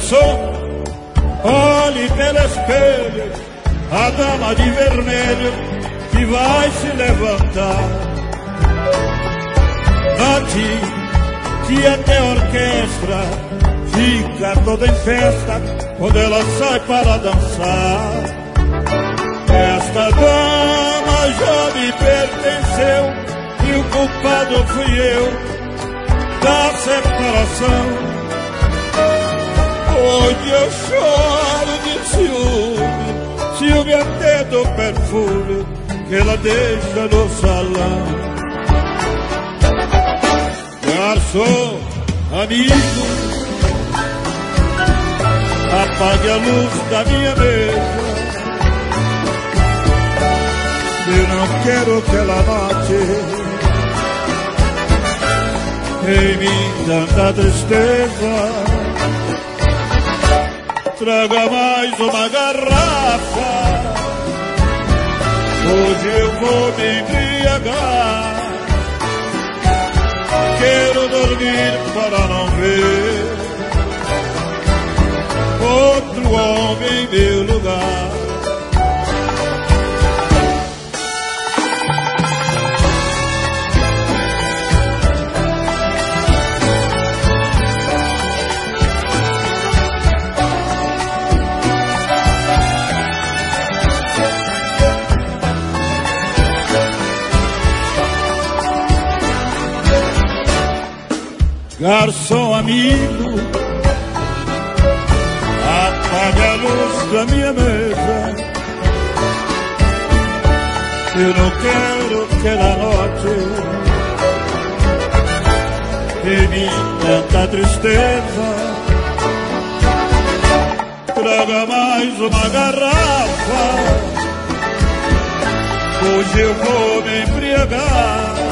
Garçom, olhe pelo espelho a dama de vermelho que vai se levantar. Note que até a orquestra fica toda em festa quando ela sai para dançar. Esta dama já me pertenceu e o culpado fui eu da separação. Hoje eu choro de ciúme, ciúme até do perfume que ela deixa no salão. Garçom, amigo, apague a luz da minha mesa. Eu não quero que ela note em mim tanta tristeza. Traga mais uma garrafa, hoje eu vou me embriagar. Quero dormir para não ver outro homem em meu lugar. Garçom amigo, apague a luz da minha mesa. Eu não quero que ela note em mim tanta tristeza. Traga mais uma garrafa, hoje eu vou me embriagar.